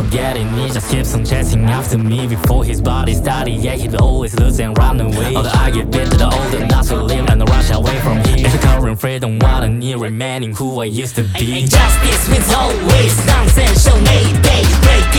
get it. He just keeps on chasing after me. Before his body started, yeah, he'd always lose and run away. Although I get better, the older not to live and rush away from here. If the current freedom, what I need remaining who I used to be. Justice wins always, nonsense shall maybe break